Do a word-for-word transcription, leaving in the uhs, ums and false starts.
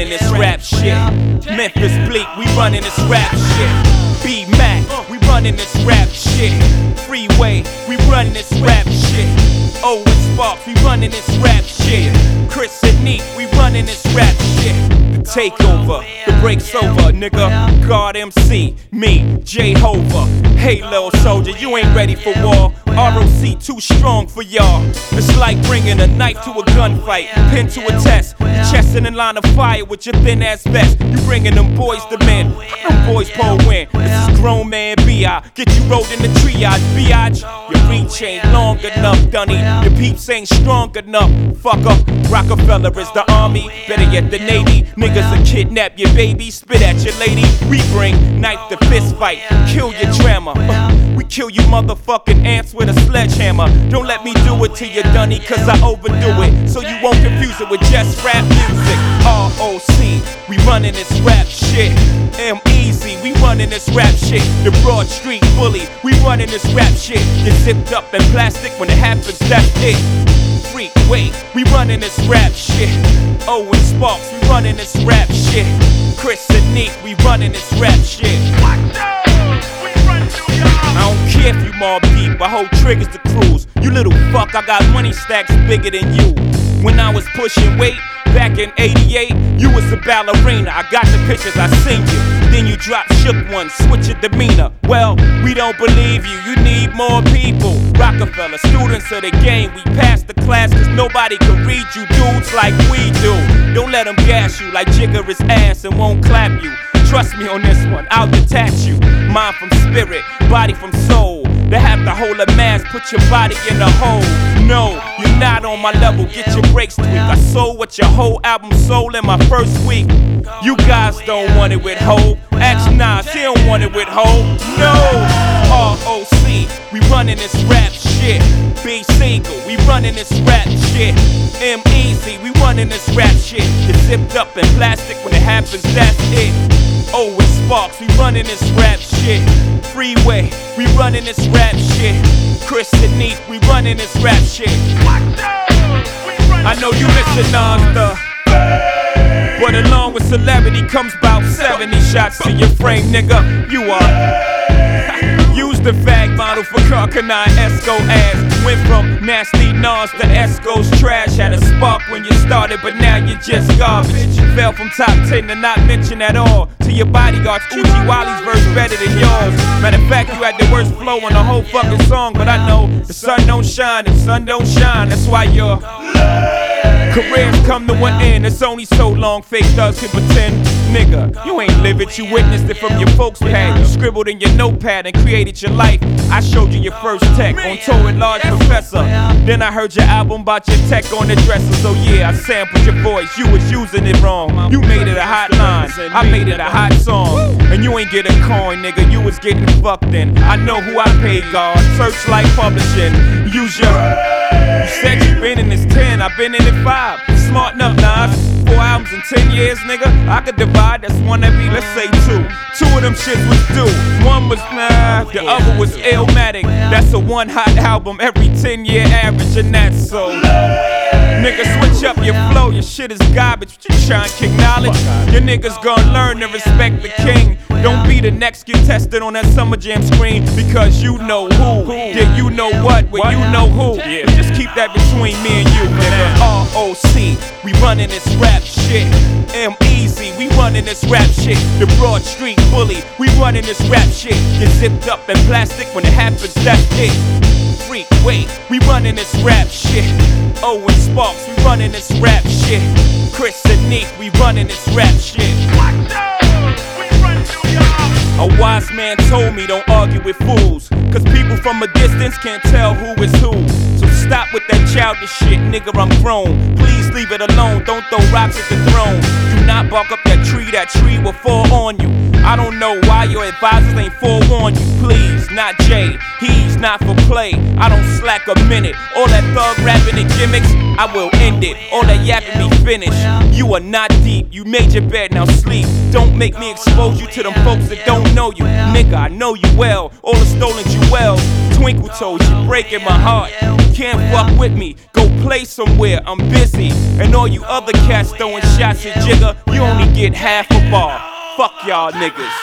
running this rap shit. Memphis Bleak, we running this rap shit. B-Mac, we running this rap shit. Freeway, we running this rap shit. Owen Sparks, we running this rap shit. Chris and Neek, we running this rap shit. The takeover, the break's over, nigga. God M C, me, Jehovah. Hey, little soldier, you ain't ready for war. R O C too strong for y'all. It's like bringing a knife to a gunfight, pin to a test, your chest in a line of fire with your thin ass vest. You bringing them boys to men, them boys pull win. This is grown man B I, get you rolled in the triage, biatch. Your reach ain't long enough, dunny. Your peeps ain't strong enough, fucker. Rockefeller is the army, better yet the Navy. Niggas will kidnap your baby, spit at your lady. We bring knife to fist fight, kill your drama. Uh, we kill you motherfucking ants with a sledgehammer. Don't let me do it to you, dunny, cause I overdo it. So you won't confuse it with just rap music. R O C, we running this rap shit. M-Easy, we running this rap shit. The Broad Street Bully, we running this rap shit. Get zipped up in plastic when it happens, that's it. Freeway, we running this rap shit. Owen Sparks, we running this rap shit. Chris and Neek, we running this rap shit. I don't care if you mob deep, I hold triggers to cruise. You little fuck, I got money stacks bigger than you. When I was pushing weight, back in eighty-eight, you was a ballerina. I got the pictures, I seen you. Then you dropped shook one, switch your demeanor. Well, we don't believe you, you need more people. Rockefeller, students of the game, we passed the class cause nobody can read you dudes like we do. Don't let them gas you like Jigger is ass and won't clap you. Trust me on this one, I'll detach you. Mind from spirit, body from soul. They have to hold a mask, put your body in a hole. No, you're not on my level, get your breaks tweaked. I sold what your whole album sold in my first week. You guys don't want it with Hope. Ask Nas, he don't want it with Hope. No, R O C, we running this rap shit. B Single, we running this rap shit. M-Easy, we running this rap shit. Get zipped up in plastic when it happens, that's it. Owen Sparks, we running this rap shit. Freeway, we running this rap shit. Chris and Neek, we running this rap shit. I know you missing Nas, the but along with celebrity comes about seventy shots to your frame, nigga. You are. Use the fag model for Carcanine Esco ass. Went from nasty Nas to Esco's trash. Had a spark when you started, but now you're just garbage. Fell from top ten to not mention at all. To your bodyguards, Uchi Wally's verse better than yours. Matter of fact, you had the worst flow on the whole fucking song. But I know the sun don't shine and sun don't shine. That's why your careers come to an end. It's only so long fake thugs can pretend. Nigga, you ain't live it, you witnessed it from your folks' pad. You scribbled in your notepad and created your life. I showed you your first tech on tour with Large Professor. Then I heard your album about your tech on the dresser. So yeah, I sampled your voice, you was using it wrong. You made it a hot line, I made it a hot song. And you ain't get a coin, nigga, you was getting fucked in. I know who I paid, God, Searchlight Publishing. Use your, you said you been in this ten, I been in it five. Smarten up, Nas. Four albums in ten years, nigga. I could divide, that's one every, let's say two. Two of them shits was due. One was nah, the other was Illmatic. That's a one hot album every ten year average, and that's so. Nigga, switch up your flow, your shit is garbage. But you trying to kick knowledge. Your niggas gonna learn to respect the king. Don't be the next get tested on that Summer Jam screen because you know who. Yeah, you know what, well, you know who. Yeah, just keep that between me and you, nigga. R O C, we running this rap shit. M-Easy, we running this rap shit. The Broad Street Bully, we running this rap shit. Get zipped up in plastic when it happens, that's it. Freeway, we running this rap shit. Owen Sparks, we running this rap shit. Chris and Neek, we running this rap shit. A wise man told me don't argue with fools, cause people from a distance can't tell who is who. So stop with that childish shit, nigga, I'm grown. Please leave it alone, don't throw rocks at the throne. Do not bark up that tree, that tree will fall on you. I don't know why your advisors ain't forewarned you. Please, not Jay, he's not for play. I don't slack a minute. All that thug rapping and gimmicks, I will end it. All that yapping be finished. You are not deep, you made your bed, now sleep. Don't make me expose you to them folks that don't know you. Nigga, I know you well, all the stolen jewels. Twinkle toes, you breaking my heart. Can't fuck with me, go play somewhere, I'm busy. And all you other cats throwing shots at Jigga, you only get half a bar. Fuck y'all niggas.